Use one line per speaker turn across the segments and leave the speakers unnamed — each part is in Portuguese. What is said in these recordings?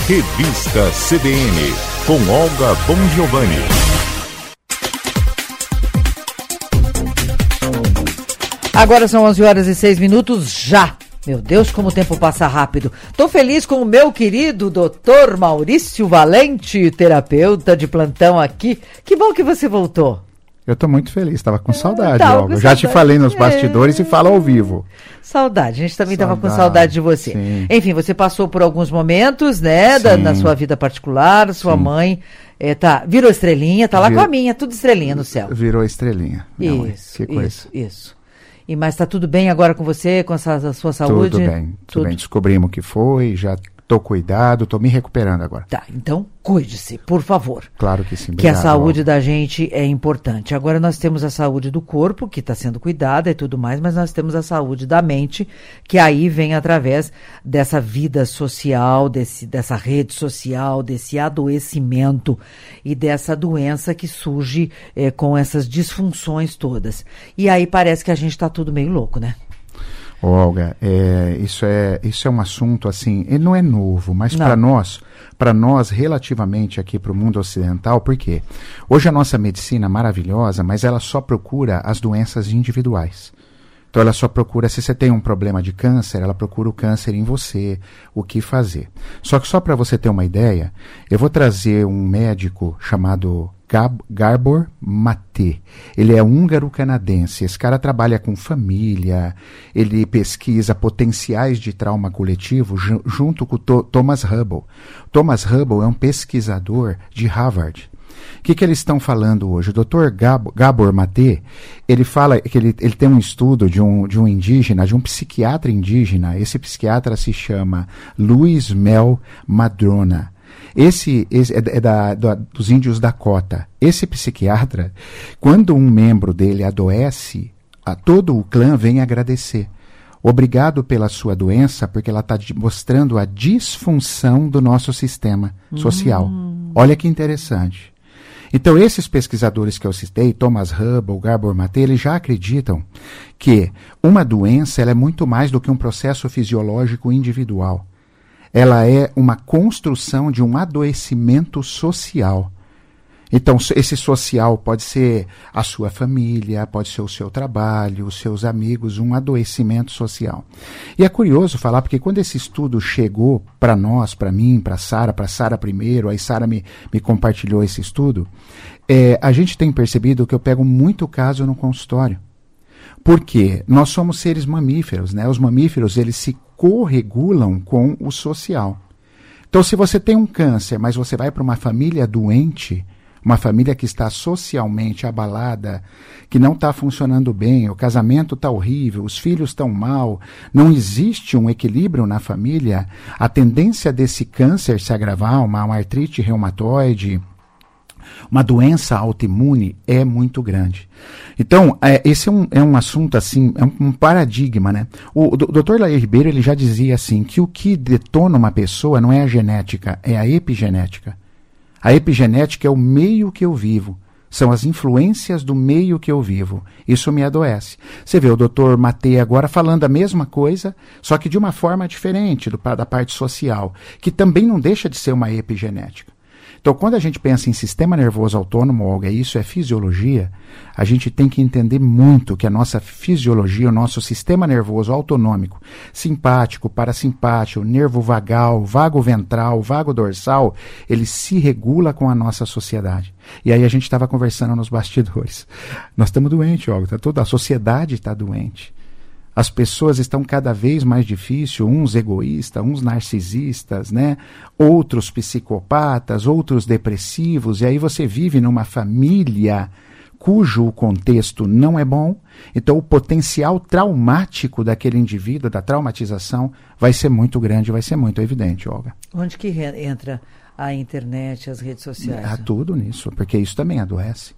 Revista CBN, com Olga Bongiovanni.
Agora são 11h06 já. Meu Deus, como o tempo passa rápido. Tô feliz com o meu querido Dr. Maurício Valente, terapeuta de plantão aqui. Que bom que você voltou.
Eu tô muito feliz, estava com saudade, Olga. Já te falei nos bastidores e falo ao vivo.
Saudade, a gente também estava com saudade de você.
Sim.
Enfim, você passou por alguns momentos, né, na sua vida particular, sua mãe virou estrelinha, tá lá com a minha, tudo estrelinha no céu.
Virou estrelinha.
Isso, isso. Mas tá tudo bem agora com você, com a sua saúde?
Tudo bem. Descobrimos o que foi, já tô cuidado, tô me recuperando agora.
Tá, então cuide-se, por favor.
Claro que sim.
Obrigado, que a saúde da gente é importante. Agora nós temos a saúde do corpo, que está sendo cuidada e tudo mais, mas nós temos a saúde da mente, que aí vem através dessa vida social, dessa rede social, desse adoecimento e dessa doença que surge com essas disfunções todas. E aí parece que a gente está tudo meio louco, né?
Olga, isso é um assunto assim, ele não é novo, mas para nós relativamente aqui para o mundo ocidental, por quê? Hoje a nossa medicina é maravilhosa, mas ela só procura as doenças individuais. Então ela só procura, se você tem um problema de câncer, ela procura o câncer em você, o que fazer. Só que só para você ter uma ideia, eu vou trazer um médico chamado Gabor Mate. Ele é húngaro-canadense. Esse cara trabalha com família, ele pesquisa potenciais de trauma coletivo junto com Thomas Hubble. Thomas Hubble é um pesquisador de Harvard. O que eles estão falando hoje? O Dr. Gabor Mate, ele fala que ele tem um estudo de um indígena, de um psiquiatra indígena. Esse psiquiatra se chama Luiz Mel Madrona. Esse é dos índios Dakota. Esse psiquiatra, quando um membro dele adoece, todo o clã vem agradecer. Obrigado pela sua doença, porque ela está mostrando a disfunção do nosso sistema social. Olha que interessante. Então, esses pesquisadores que eu citei, Thomas Hubble, Gabor Mate, eles já acreditam que uma doença ela é muito mais do que um processo fisiológico individual. Ela é uma construção de um adoecimento social. Então, esse social pode ser a sua família, pode ser o seu trabalho, os seus amigos, um adoecimento social. E é curioso falar, porque quando esse estudo chegou para nós, para mim, para Sara primeiro, aí Sara me compartilhou esse estudo, a gente tem percebido que eu pego muito caso no consultório. Porque nós somos seres mamíferos, né? Os mamíferos, eles se corregulam com o social. Então, se você tem um câncer, mas você vai para uma família doente, uma família que está socialmente abalada, que não está funcionando bem, o casamento está horrível, os filhos estão mal, não existe um equilíbrio na família, a tendência desse câncer se agravar, uma artrite reumatoide, uma doença autoimune é muito grande. Então, esse é um assunto assim, é um paradigma, né? O Dr. Lair Ribeiro, ele já dizia assim, que o que detona uma pessoa não é a genética, é a epigenética. A epigenética é o meio que eu vivo, são as influências do meio que eu vivo. Isso me adoece. Você vê o Dr. Mate agora falando a mesma coisa, só que de uma forma diferente da parte social, que também não deixa de ser uma epigenética. Então, quando a gente pensa em sistema nervoso autônomo, Olga, isso é fisiologia, a gente tem que entender muito que a nossa fisiologia, o nosso sistema nervoso autonômico, simpático, parasimpático, nervo vagal, vago ventral, vago dorsal, ele se regula com a nossa sociedade. E aí a gente estava conversando nos bastidores. Nós estamos doentes, Olga, a sociedade está doente. As pessoas estão cada vez mais difíceis, uns egoístas, uns narcisistas, né? Outros psicopatas, outros depressivos, e aí você vive numa família cujo contexto não é bom, então o potencial traumático daquele indivíduo, da traumatização, vai ser muito grande, vai ser muito evidente, Olga.
Onde que entra a internet, as redes sociais?
Há tudo nisso, porque isso também adoece.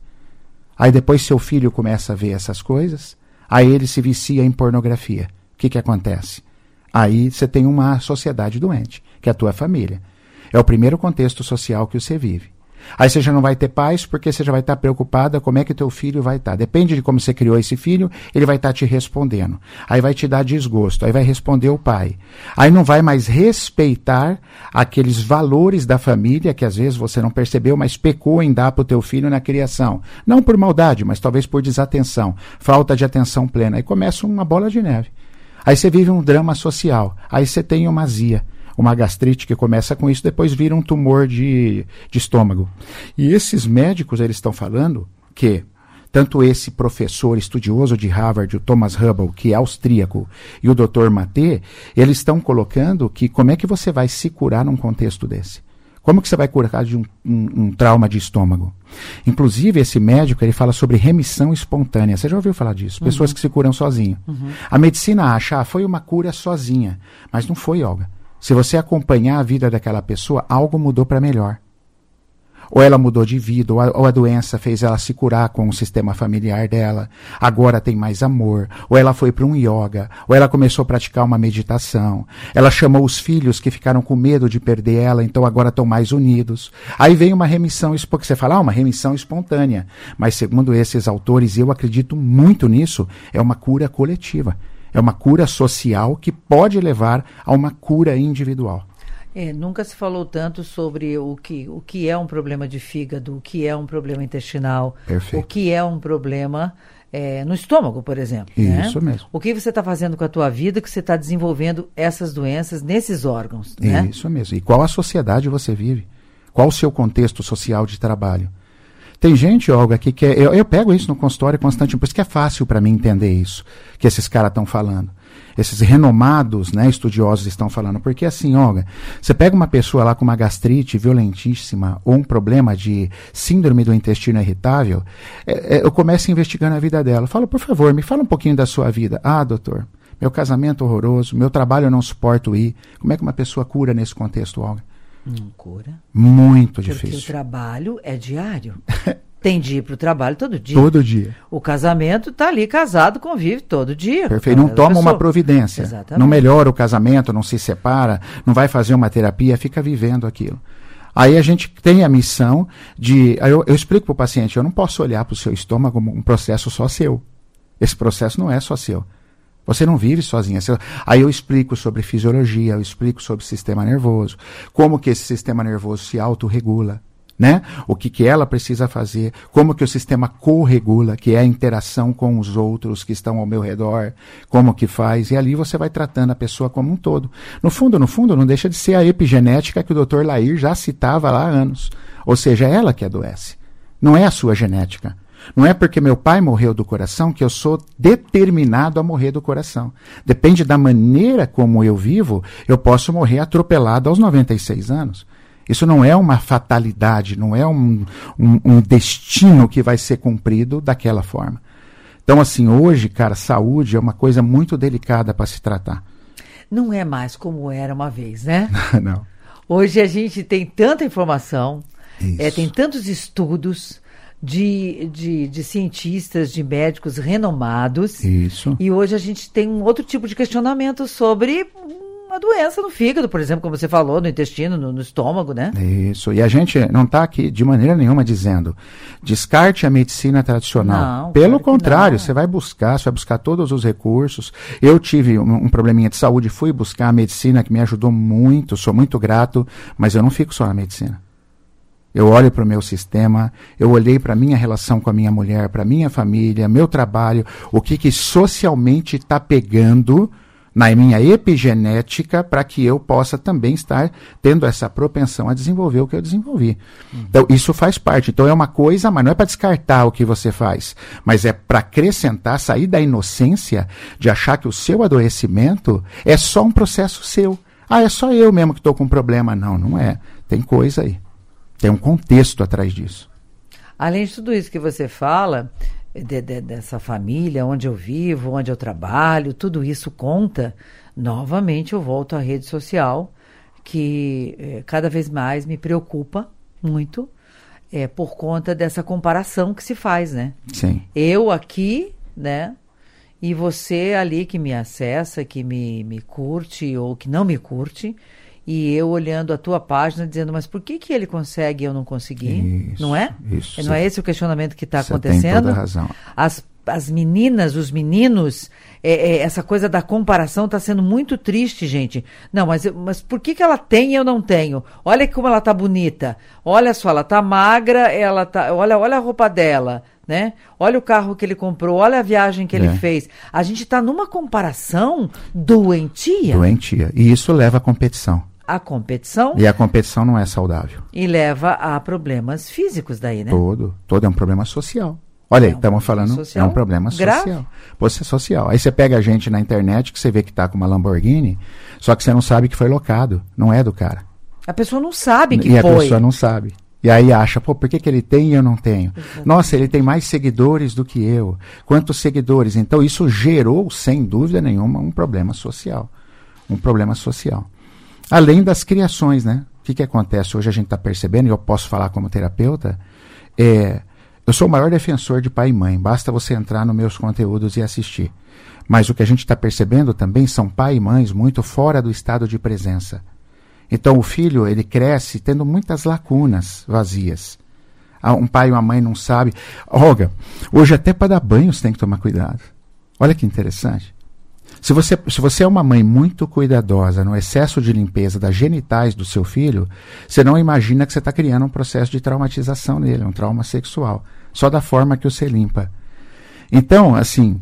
Aí depois seu filho começa a ver essas coisas, aí ele se vicia em pornografia. O que acontece? Aí você tem uma sociedade doente, que é a tua família. É o primeiro contexto social que você vive. Aí você já não vai ter paz porque você já vai estar preocupada como é que teu filho vai estar. Depende de como você criou esse filho, ele vai estar te respondendo. Aí vai te dar desgosto, aí vai responder o pai. Aí não vai mais respeitar aqueles valores da família que às vezes você não percebeu, mas pecou em dar para o teu filho na criação. Não por maldade, mas talvez por desatenção, falta de atenção plena. Aí começa uma bola de neve. Aí você vive um drama social, aí você tem uma azia. Uma gastrite que começa com isso, depois vira um tumor de estômago. E esses médicos, eles estão falando que tanto esse professor estudioso de Harvard, o Thomas Hubble, que é austríaco, e o Dr. Maté, eles estão colocando que como é que você vai se curar num contexto desse? Como que você vai curar de um trauma de estômago? Inclusive, esse médico, ele fala sobre remissão espontânea. Você já ouviu falar disso? Pessoas que se curam sozinho. A medicina acha, foi uma cura sozinha. Mas não foi, Olga. Se você acompanhar a vida daquela pessoa, algo mudou para melhor. Ou ela mudou de vida, ou a doença fez ela se curar com o sistema familiar dela. Agora tem mais amor. Ou ela foi para um yoga. Ou ela começou a praticar uma meditação. Ela chamou os filhos que ficaram com medo de perder ela, então agora estão mais unidos. Aí vem uma remissão, porque você fala, uma remissão espontânea. Mas segundo esses autores, e eu acredito muito nisso, é uma cura coletiva. É uma cura social que pode levar a uma cura individual.
Nunca se falou tanto sobre o que é um problema de fígado, o que é um problema intestinal,
Perfeito.
O que é um problema no estômago, por exemplo.
Isso mesmo.
O que você está fazendo com a tua vida que você está desenvolvendo essas doenças nesses órgãos. Né?
Isso mesmo. E qual a sociedade você vive? Qual o seu contexto social de trabalho? Tem gente, Olga, que quer... Eu pego isso no consultório constantemente, por isso que é fácil para mim entender isso, que esses caras estão falando. Esses renomados, né, estudiosos estão falando. Porque assim, Olga, você pega uma pessoa lá com uma gastrite violentíssima ou um problema de síndrome do intestino irritável, eu começo investigando a vida dela. Eu falo, por favor, me fala um pouquinho da sua vida. Ah, doutor, meu casamento horroroso, meu trabalho eu não suporto ir. Como é que uma pessoa cura nesse contexto, Olga?
Não cura.
Muito difícil.
Porque o trabalho é diário. Tem de ir para o trabalho todo dia.
Todo dia.
O casamento está ali, casado, convive todo dia.
Perfeito. Não toma uma providência.
Exatamente.
Não melhora o casamento, não se separa, não vai fazer uma terapia, fica vivendo aquilo. Aí a gente tem a missão de... Eu explico para o paciente, eu não posso olhar para o seu estômago como um processo só seu. Esse processo não é só seu. Você não vive sozinha. Aí eu explico sobre fisiologia, eu explico sobre sistema nervoso, como que esse sistema nervoso se autorregula, né? O que ela precisa fazer, como que o sistema corregula, que é a interação com os outros que estão ao meu redor, como que faz, e ali você vai tratando a pessoa como um todo. No fundo, não deixa de ser a epigenética que o Dr. Lair já citava lá há anos. Ou seja, é ela que adoece. Não é a sua genética. Não é porque meu pai morreu do coração que eu sou determinado a morrer do coração. Depende da maneira como eu vivo, eu posso morrer atropelado aos 96 anos. Isso não é uma fatalidade, não é um destino que vai ser cumprido daquela forma. Então, assim, hoje, cara, saúde é uma coisa muito delicada para se tratar.
Não é mais como era uma vez, né?
Não.
Hoje a gente tem tanta informação,
Isso.
Tem tantos estudos de cientistas, de médicos renomados.
Isso.
E hoje a gente tem um outro tipo de questionamento sobre uma doença no fígado, por exemplo, como você falou, no intestino, no estômago, né?
Isso. E a gente não está aqui de maneira nenhuma dizendo descarte a medicina tradicional.
Não,
Pelo
claro
contrário, você vai buscar todos os recursos. Eu tive um probleminha de saúde, fui buscar a medicina que me ajudou muito, sou muito grato, mas eu não fico só na medicina. Eu olho para o meu sistema, eu olhei para a minha relação com a minha mulher, para a minha família, meu trabalho, o que socialmente está pegando na minha epigenética para que eu possa também estar tendo essa propensão a desenvolver o que eu desenvolvi. Então, isso faz parte. Então, é uma coisa, mas não é para descartar o que você faz, mas é para acrescentar, sair da inocência de achar que o seu adoecimento é só um processo seu. Ah, é só eu mesmo que estou com problema. Não, não é. Tem coisa aí. Tem um contexto atrás disso.
Além de tudo isso que você fala, dessa família, onde eu vivo, onde eu trabalho, tudo isso conta. Novamente eu volto à rede social, que cada vez mais me preocupa muito, por conta dessa comparação que se faz, né?
Sim.
Eu aqui, né? E você ali que me acessa, que me curte ou que não me curte. e eu olhando a tua página dizendo, mas por que ele consegue e eu não consegui?
Isso,
não é?
Isso.
Não é esse o questionamento que está
Tem
acontecendo?
toda a razão.
As meninas, os meninos, essa coisa da comparação está sendo muito triste, gente. Não, mas por que ela tem e eu não tenho? Olha como ela está bonita. Olha só, ela está magra, olha a roupa dela, né? Olha o carro que ele comprou, olha a viagem que ele fez. A gente está numa comparação doentia.
Doentia. E isso leva à competição.
A competição.
E a competição não é saudável.
E leva a problemas físicos daí, né?
Todo é um problema social. Olha aí, estamos falando, social, é um problema social. Você é social. Aí você pega a gente na internet que você vê que está com uma Lamborghini, só que você não sabe que foi locado, não é do cara.
A pessoa não sabe que
foi. E
foi.
a pessoa não sabe. E aí acha, por que ele tem e eu não tenho? Exatamente. Nossa, ele tem mais seguidores do que eu. Quantos seguidores? Então isso gerou, sem dúvida nenhuma, um problema social. Um problema social. Além das criações, né? O que acontece? Hoje a gente está percebendo, e eu posso falar como terapeuta, eu sou o maior defensor de pai e mãe, basta você entrar nos meus conteúdos e assistir. Mas o que a gente está percebendo também são pai e mães muito fora do estado de presença. Então o filho, ele cresce tendo muitas lacunas vazias. Um pai e uma mãe não sabem. Olga, hoje até para dar banho você tem que tomar cuidado. Olha que interessante. Se você é uma mãe muito cuidadosa no excesso de limpeza das genitais do seu filho, você não imagina que você está criando um processo de traumatização nele, um trauma sexual, só da forma que você limpa. Então, assim,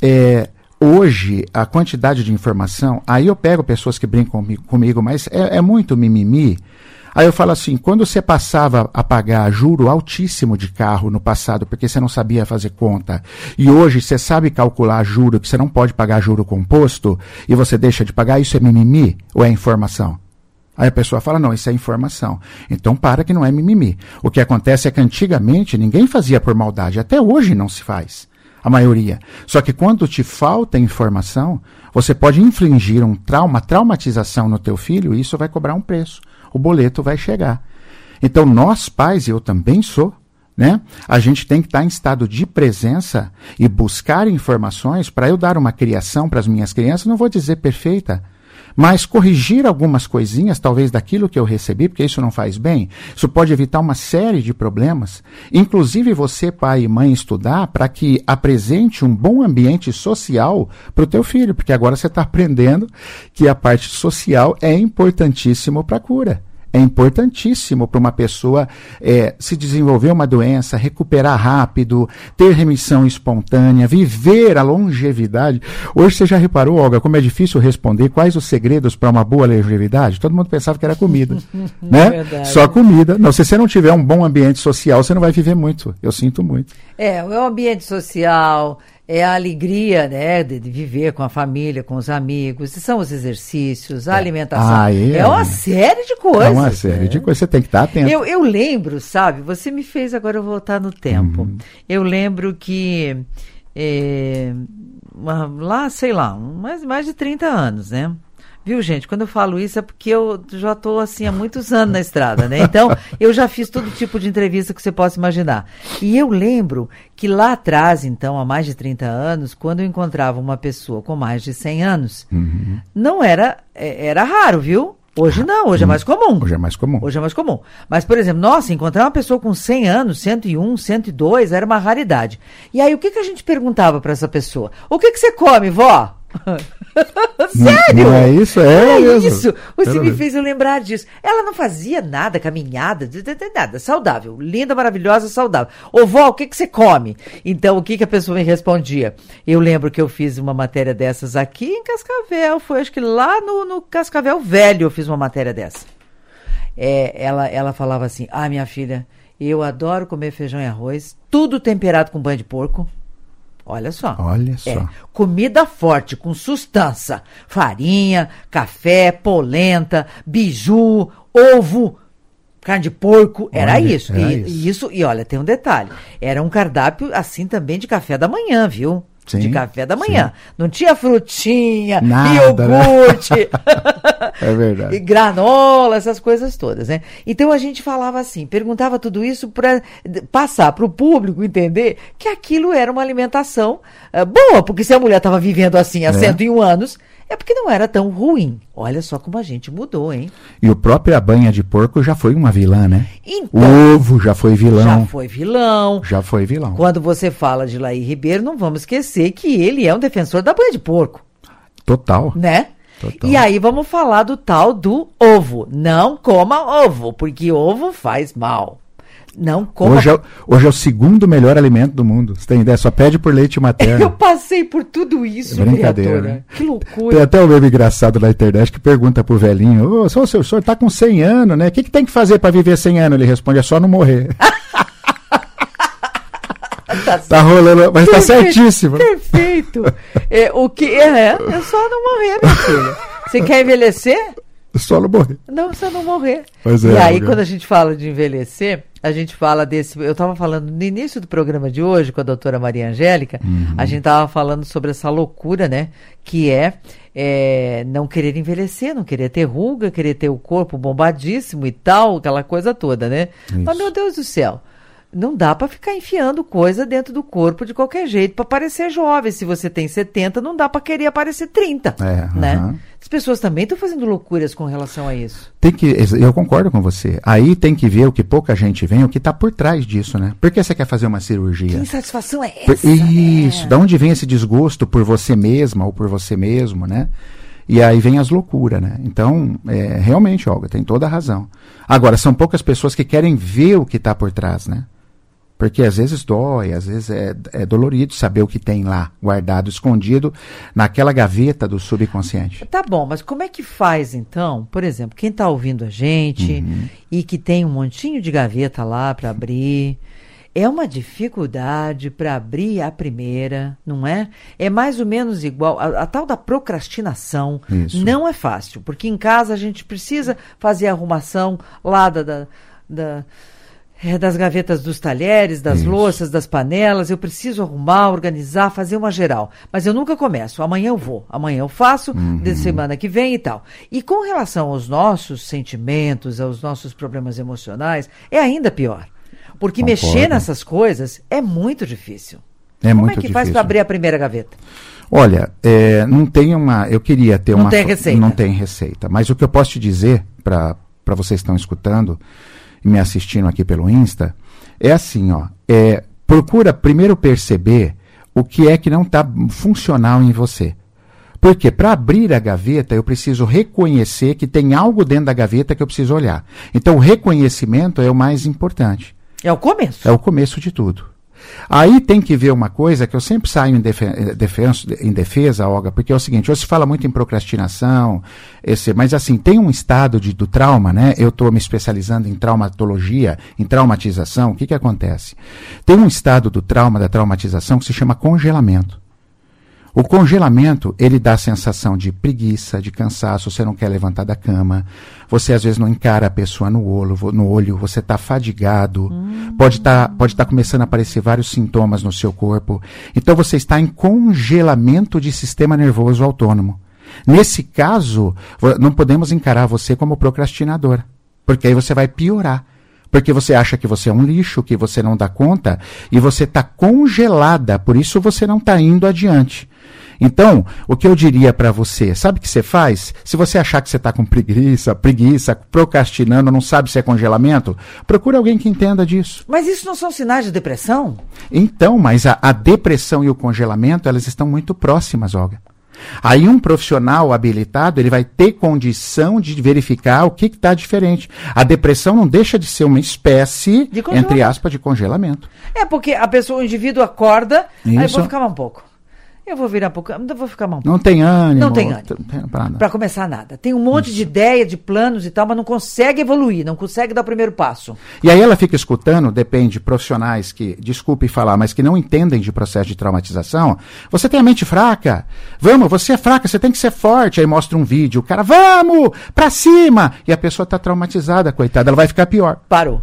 hoje a quantidade de informação, aí eu pego pessoas que brincam comigo, mas é muito mimimi. Aí eu falo assim, quando você passava a pagar juro altíssimo de carro no passado, porque você não sabia fazer conta, e hoje você sabe calcular juro, que você não pode pagar juro composto, e você deixa de pagar, isso é mimimi ou é informação? Aí a pessoa fala, não, isso é informação. Então para que não é mimimi. O que acontece é que antigamente ninguém fazia por maldade, até hoje não se faz. A maioria. Só que quando te falta informação, você pode infligir uma traumatização no teu filho, e isso vai cobrar um preço. O boleto vai chegar. Então, nós pais, e eu também sou, né? A gente tem que estar em estado de presença e buscar informações para eu dar uma criação para as minhas crianças, não vou dizer perfeita, mas corrigir algumas coisinhas, talvez daquilo que eu recebi, porque isso não faz bem, isso pode evitar uma série de problemas. Inclusive você, pai e mãe, estudar para que apresente um bom ambiente social para o teu filho, porque agora você está aprendendo que a parte social é importantíssimo para a cura. É importantíssimo para uma pessoa se desenvolver uma doença, recuperar rápido, ter remissão espontânea, viver a longevidade. Hoje você já reparou, Olga, como é difícil responder quais os segredos para uma boa longevidade? Todo mundo pensava que era comida, né?
Verdade.
Só comida. Não, se você não tiver um bom ambiente social, você não vai viver muito. Eu sinto muito.
O ambiente social... É a alegria, né, de viver com a família, com os amigos, são os exercícios, a alimentação. É uma série de coisas.
É uma série de coisas, você tem que estar atento.
Eu lembro, sabe, você me fez agora eu voltar no tempo. Eu lembro que lá, sei lá, mais de 30 anos, né? Viu, gente? Quando eu falo isso é porque eu já estou assim há muitos anos na estrada, né? Então, eu já fiz todo tipo de entrevista que você possa imaginar. E eu lembro que lá atrás, então, há mais de 30 anos, quando eu encontrava uma pessoa com mais de 100 anos, não era raro, viu? Hoje não, hoje é mais comum.
Hoje é mais comum.
Hoje é mais comum. Mas, por exemplo, nossa, encontrar uma pessoa com 100 anos, 101, 102, era uma raridade. E aí, o que a gente perguntava para essa pessoa? O que você come, vó? Sério?
Não é isso? É mesmo.
Isso. Você me fez eu lembrar disso. Ela não fazia nada, caminhada, nada. Saudável. Linda, maravilhosa, saudável. Ô, vó, o que você come? Então, o que a pessoa me respondia? Eu lembro que eu fiz uma matéria dessas aqui em Cascavel. Foi, acho que lá no Cascavel Velho eu fiz uma matéria dessa. Ela falava assim, minha filha, eu adoro comer feijão e arroz, tudo temperado com banho de porco. Olha só. Comida forte, com sustância. Farinha, café, polenta, biju, ovo, carne de porco. Era isso. E olha, tem um detalhe. Era um cardápio assim também de café da manhã, viu?
Sim,
de café da manhã. Sim. Não tinha frutinha,
nada,
iogurte,
né? É verdade.
E granola, essas coisas todas, né? Então a gente falava assim, perguntava tudo isso para passar para o público entender que aquilo era uma alimentação boa, porque se a mulher estava vivendo assim há 101 anos, é porque não era tão ruim. Olha só como a gente mudou, hein?
E o próprio a banha de porco já foi uma vilã, né?
Então,
o ovo já foi vilão.
Já foi vilão.
Já foi vilão.
Quando você fala de Laí Ribeiro, não vamos esquecer que ele é um defensor da banha de porco.
Total.
Né?
Total.
E aí vamos falar do tal do ovo. Não coma ovo, porque ovo faz mal. Não coma...
Hoje é o segundo melhor alimento do mundo. Você tem ideia? Só pede por leite materno.
Eu passei por tudo isso,
brincadeira,
criatura.
né?
Que loucura.
Tem até um meme engraçado na internet que pergunta pro velhinho, o senhor tá com 100 anos, né? O que tem que fazer para viver 100 anos? Ele responde, é só não morrer. Tá rolando, mas tá certíssimo.
Perfeito. É só não morrer, meu filho. Você quer envelhecer?
Só não morrer.
Não, só não morrer.
Pois
e aí, quando a gente fala de envelhecer, a gente fala desse... Eu estava falando no início do programa de hoje com a doutora Maria Angélica, a gente estava falando sobre essa loucura, né? Que é não querer envelhecer, não querer ter ruga, querer ter o corpo bombadíssimo e tal, aquela coisa toda, né?
Isso.
Mas, meu Deus do céu, não dá para ficar enfiando coisa dentro do corpo de qualquer jeito para parecer jovem. Se você tem 70, não dá para querer aparecer 30, né? As pessoas também estão fazendo loucuras com relação a isso.
Eu concordo com você. Aí tem que ver o que pouca gente vê, o que está por trás disso, né? Por que você quer fazer uma cirurgia?
Que insatisfação é essa?
Isso, da onde vem esse desgosto por você mesma ou por você mesmo, né? E aí vem as loucuras, né? Então, realmente, Olga, tem toda a razão. Agora, são poucas pessoas que querem ver o que está por trás, né? Porque às vezes dói, às vezes é dolorido saber o que tem lá, guardado, escondido, naquela gaveta do subconsciente.
Tá bom, mas como é que faz então, por exemplo, quem está ouvindo a gente e que tem um montinho de gaveta lá para abrir, é uma dificuldade para abrir a primeira, não é? É mais ou menos igual, a tal da procrastinação.
Isso.
Não é fácil, porque em casa a gente precisa fazer a arrumação lá das gavetas dos talheres, das louças, das panelas. Eu preciso arrumar, organizar, fazer uma geral. Mas eu nunca começo. Amanhã eu vou. Amanhã eu faço, de semana que vem e tal. E com relação aos nossos sentimentos, aos nossos problemas emocionais, é ainda pior. Porque mexer nessas coisas é muito difícil. Como é que faz para abrir a primeira gaveta?
Olha, não tem uma... Eu queria ter uma...
Não tem receita.
Não tem receita. Mas o que eu posso te dizer, para vocês que estão escutando me assistindo aqui pelo Insta, é assim, ó, procura primeiro perceber o que é que não está funcional em você. Porque para abrir a gaveta, eu preciso reconhecer que tem algo dentro da gaveta que eu preciso olhar. Então, o reconhecimento é o mais importante.
É o começo.
É o começo de tudo. Aí tem que ver uma coisa que eu sempre saio em defesa, Olga, porque é o seguinte, hoje se fala muito em procrastinação, mas assim, tem um estado do trauma, né? Eu estou me especializando em traumatologia, em traumatização. O que acontece? Tem um estado do trauma, da traumatização, que se chama congelamento. O congelamento, ele dá a sensação de preguiça, de cansaço, você não quer levantar da cama, você às vezes não encara a pessoa no olho, você está fadigado, pode tá começando a aparecer vários sintomas no seu corpo. Então você está em congelamento de sistema nervoso autônomo. Nesse caso, não podemos encarar você como procrastinador, porque aí você vai piorar. Porque você acha que você é um lixo, que você não dá conta, e você está congelada, por isso você não está indo adiante. Então, o que eu diria para você, sabe o que você faz? Se você achar que você está com preguiça, procrastinando, não sabe se é congelamento, procura alguém que entenda disso.
Mas isso não são sinais de depressão?
Então, mas a depressão e o congelamento, elas estão muito próximas, Olga. Aí um profissional habilitado, ele vai ter condição de verificar o que está diferente. A depressão não deixa de ser uma espécie, entre aspas, de congelamento.
Porque o indivíduo acorda,
isso.
Aí eu vou ficar mais um pouco. Eu vou virar um pouco, eu vou ficar mais um pouco.
Não tem ânimo.
Não tem ânimo. Para começar nada. Tem um monte de ideia, de planos e tal, mas não consegue evoluir, não consegue dar o primeiro passo.
E aí ela fica escutando, depende, profissionais que, desculpe falar, mas que não entendem de processo de traumatização. Você tem a mente fraca. Vamos, você é fraca, você tem que ser forte. Aí mostra um vídeo, o cara, vamos, pra cima. E a pessoa tá traumatizada, coitada, ela vai ficar pior.
Parou.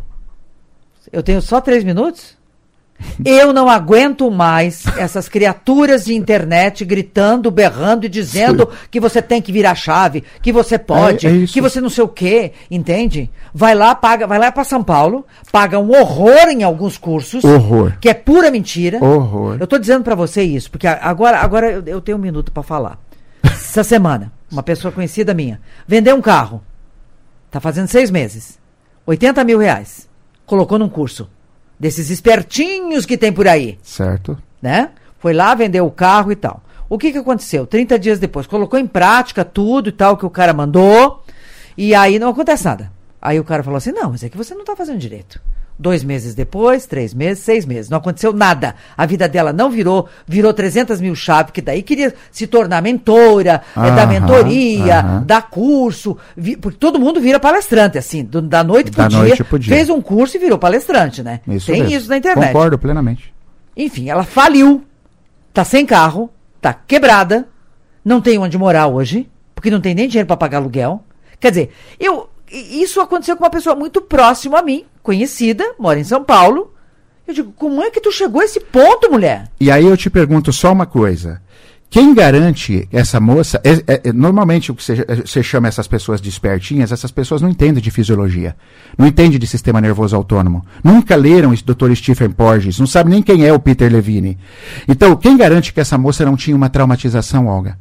Eu tenho só 3 minutos? Eu não aguento mais essas criaturas de internet gritando, berrando e dizendo que você tem que virar chave, que você pode, que você não sei o quê, entende? Vai lá para São Paulo, paga um horror em alguns cursos, que é pura mentira.
Horror.
Eu tô dizendo para você isso, porque agora eu tenho 1 minuto para falar. Essa semana, uma pessoa conhecida minha, vendeu um carro. Tá fazendo 6 meses. 80 mil reais. Colocou num curso. Desses espertinhos que tem por aí.
Certo.
Né? Foi lá, vendeu o carro e tal. O que aconteceu? 30 dias depois, colocou em prática tudo e tal que o cara mandou. E aí não acontece nada. Aí o cara falou assim, não, mas é que você não tá fazendo direito. 2 meses depois, 3 meses, 6 meses. Não aconteceu nada. A vida dela não virou 300 mil chaves, que daí queria se tornar mentora, dar mentoria, dar curso. Porque todo mundo vira palestrante, assim, da noite pro dia. Fez um curso e virou palestrante, né? Tem isso na internet.
Concordo plenamente.
Enfim, ela faliu, tá sem carro, tá quebrada, não tem onde morar hoje, porque não tem nem dinheiro para pagar aluguel. Quer dizer, isso aconteceu com uma pessoa muito próxima a mim, conhecida, mora em São Paulo. Eu digo, como é que tu chegou a esse ponto, mulher?
E aí eu te pergunto só uma coisa. Quem garante essa moça... normalmente o que você chama essas pessoas de espertinhas, essas pessoas não entendem de fisiologia. Não entendem de sistema nervoso autônomo. Nunca leram esse Dr. Stephen Porges. Não sabem nem quem é o Peter Levine. Então, quem garante que essa moça não tinha uma traumatização, Olga?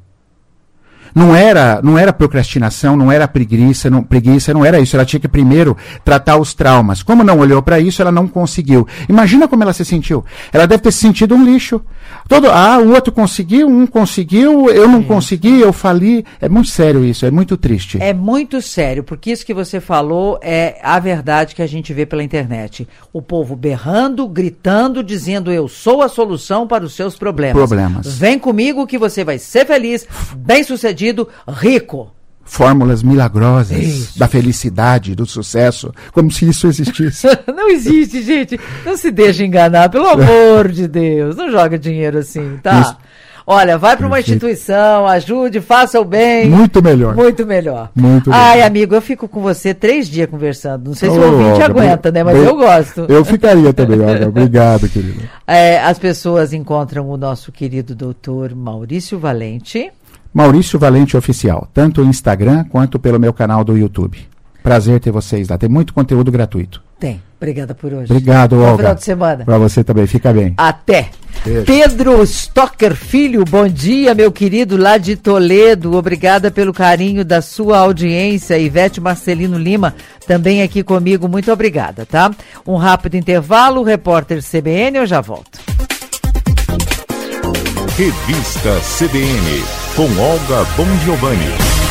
Não era procrastinação, não era preguiça, não era isso. Ela tinha que primeiro tratar os traumas. Como não olhou para isso, ela não conseguiu. Imagina como ela se sentiu. Ela deve ter se sentido um lixo. O outro conseguiu, um conseguiu, eu não consegui, eu fali. É muito sério isso, é muito triste.
É muito sério, porque isso que você falou é a verdade que a gente vê pela internet. O povo berrando, gritando, dizendo eu sou a solução para os seus problemas. Vem comigo que você vai ser feliz, bem-sucedido, rico.
Fórmulas milagrosas da felicidade, do sucesso, como se isso existisse.
Não existe, gente. Não se deixe enganar, pelo amor de Deus. Não joga dinheiro assim, tá? Isso. Olha, vai para uma instituição, ajude, faça o bem.
Muito melhor.
Muito melhor.
Muito
Ai,
melhor.
Amigo, eu fico com você 3 dias conversando. Não sei se o ouvinte aguenta, né? Mas eu gosto.
Eu ficaria também, Olga. Obrigado, querido.
As pessoas encontram o nosso querido doutor Maurício Valente.
Maurício Valente Oficial, tanto no Instagram quanto pelo meu canal do YouTube. Prazer ter vocês lá, tem muito conteúdo gratuito.
Tem, obrigada por hoje.
Obrigado, Olga.
Bom final de semana.
Pra você também, fica bem.
Até.
Beijo.
Pedro Stocker Filho, bom dia, meu querido, lá de Toledo. Obrigada pelo carinho da sua audiência. Ivete Marcelino Lima, também aqui comigo, muito obrigada, tá? Um rápido intervalo, repórter CBN, eu já volto.
Revista CBN, com Olga Bongiovanni.